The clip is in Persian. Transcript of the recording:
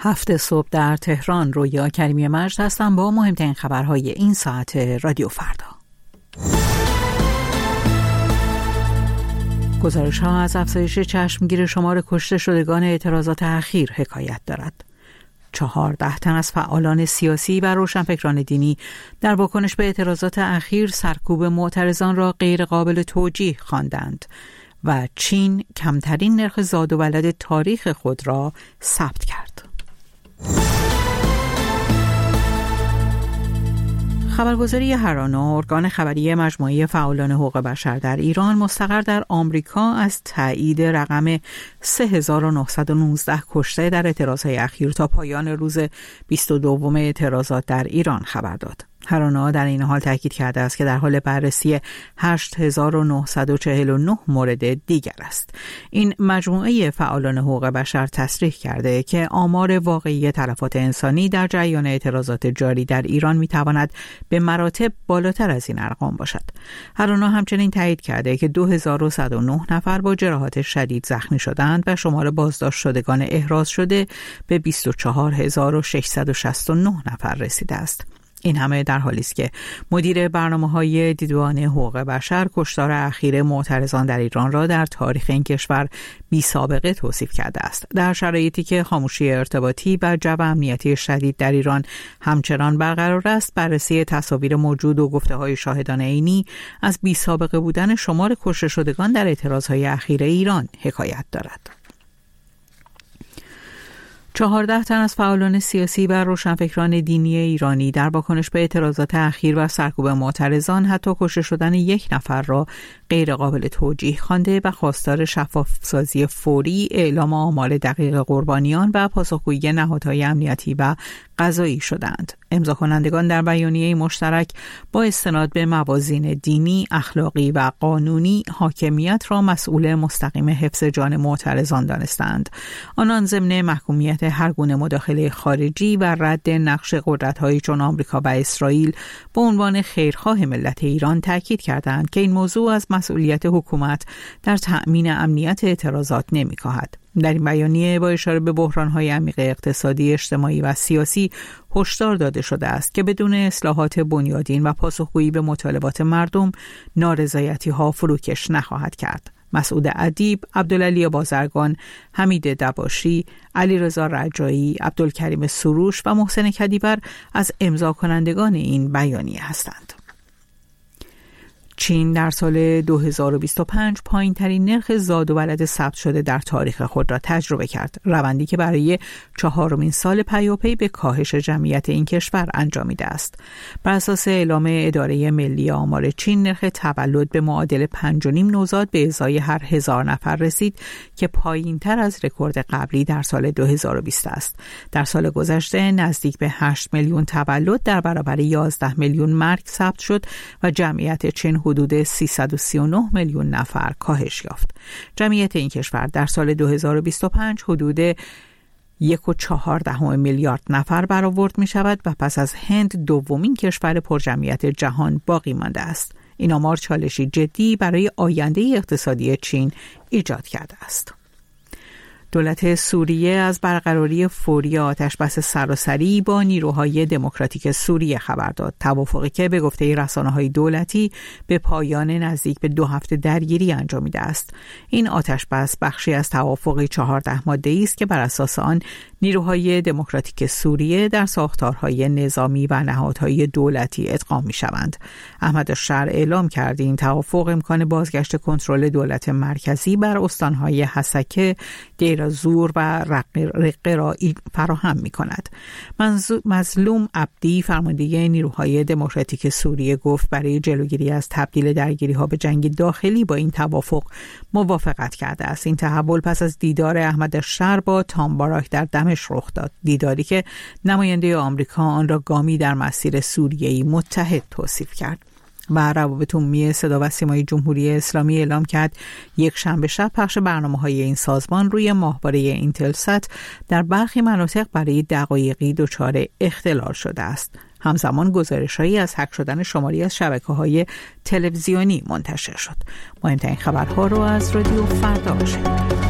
7 صبح در تهران. رویا کریمی مجد هستم با مهمترین خبرهای این ساعت رادیو فردا. گزارش‌ها از افزایش چشمگیر شمار کشته شدگان اعتراضات اخیر حکایت دارد. 14 تن از فعالان سیاسی و روشنفکران دینی در واکنش به اعتراضات اخیر سرکوب معترضان را غیر قابل توجیه خواندند و چین کمترین نرخ زاد و ولد تاریخ خود را ثبت کرد. خبرگزاری هرانا، ارگان خبری مجموعه فعالان حقوق بشر در ایران مستقر در آمریکا، از تایید رقم 3919 کشته در اعتراضهای اخیر تا پایان روز 22 اعتراضات در ایران خبر داد. هرانا در این حال تاکید کرده است که در حال بررسی 8949 مورد دیگر است. این مجموعه فعالان حقوق بشر تصریح کرده که آمار واقعی تلفات انسانی در جریان اعتراضات جاری در ایران میتواند به مراتب بالاتر از این ارقام باشد. هرانا همچنین تایید کرده که 2109 نفر با جراحات شدید زخمی شدند و شمار بازداشت شدگان احراز شده به 24669 نفر رسیده است. این همه در حالی است که مدیر برنامه‌های دیدبان حقوق بشر کشتار اخیر معترضان در ایران را در تاریخ این کشور بی‌سابقه توصیف کرده است. در شرایطی که خاموشی ارتباطی و جو امنیتی شدید در ایران همچنان برقرار است، بررسی تصاویر موجود و گفته‌های شاهدان عینی از بی‌سابقه بودن شمار کشته شدگان در اعتراضهای اخیر ایران حکایت دارد. 14 تن از فعالان سیاسی و روشنفکران دینی ایرانی در واکنش به اعتراضات اخیر و سرکوب معترضان حتی کشته شدن یک نفر را غیر قابل توجیه خوانده و خواستار شفاف‌سازی فوری، اعلام آمار دقیق قربانیان و پاسخگویی نهادهای امنیتی و قضایی شدند. امضا کنندگان در بیانیه مشترک با استناد به موازین دینی، اخلاقی و قانونی حاکمیت را مسئول مستقیم حفظ جان معترضان دانستند. آنان ضمن محکومیت هر گونه مداخله خارجی و رد نقش قدرت‌هایی چون آمریکا و اسرائیل به عنوان خیرخواه ملت ایران تاکید کردند که این موضوع از مسئولیت حکومت در تأمین امنیت اعتراضات نمی‌کاهد. در این بیانیه با اشاره به بحران‌های عمیق اقتصادی، اجتماعی و سیاسی هشدار داده شده است که بدون اصلاحات بنیادین و پاسخگویی به مطالبات مردم، نارضایتی‌ها فروکش نخواهد کرد. مسعود ادیب، عبدالعلی بازرگان، حمید دباشی، علیرضا رجایی، عبدالکریم سروش و محسن کدیور از امضا کنندگان این بیانیه هستند. چین در سال 2025 پایین ترین نرخ زاد و ولد ثبت شده در تاریخ خود را تجربه کرد، روندی که برای 4مین سال پیاپی به کاهش جمعیت این کشور انجامیده است. بر اساس اعلام اداره ملی آمار چین، نرخ تولد به معادل 5.5 نوزاد به ازای هر 1000 نفر رسید که پایین تر از رکورد قبلی در سال 2020 است. در سال گذشته نزدیک به 8 میلیون تولد در برابر 11 میلیون مرگ ثبت شد و جمعیت چین حدود 339 میلیون نفر کاهش یافت. جمعیت این کشور در سال 2025 حدود 1.4 میلیارد نفر برآورد می شود و پس از هند دومین کشور پرجمعیت جهان باقی مانده است. این آمار چالشی جدی برای آینده اقتصادی چین ایجاد کرده است. دولت سوریه از برقراری فوری آتشبس سراسری با نیروهای دموکراتیک سوریه خبر داد. توافقی که به گفته رسانه‌های دولتی به پایان نزدیک به 2 هفته درگیری انجامیده است. این آتشبس بخشی از توافقی 14 ماده‌ای است که بر اساس آن نیروهای دموکراتیک سوریه در ساختارهای نظامی و نهادهای دولتی ادغام می‌شوند. احمد الشر اعلام کرد این توافق امکان بازگشت کنترل دولت مرکزی بر استانهای حسکه، دیر زور و رقه را فراهم می کند. مظلوم عبدی، فرمانده نیروهای دموکراتیک سوریه، گفت برای جلوگیری از تبدیل درگیری ها به جنگ داخلی با این توافق موافقت کرده است. این تحول پس از دیدار احمد الشر با تام باراک در دمشق رخ داد، دیداری که نماینده آمریکا آن را گامی در مسیر سوریه‌ای متحد توصیف کرد. و روابط عمومی صدا و سیمای جمهوری اسلامی اعلام کرد یک شنبه شب پخش برنامه‌های این سازمان روی ماهواره اینتلسات در برخی مناطق برای دقایقی دچار اختلال شده است. همزمان گزارش‌هایی از هک شدن شماری از شبکه‌های تلویزیونی منتشر شد. مهمترین خبرها رو از رادیو فردا شنیدید.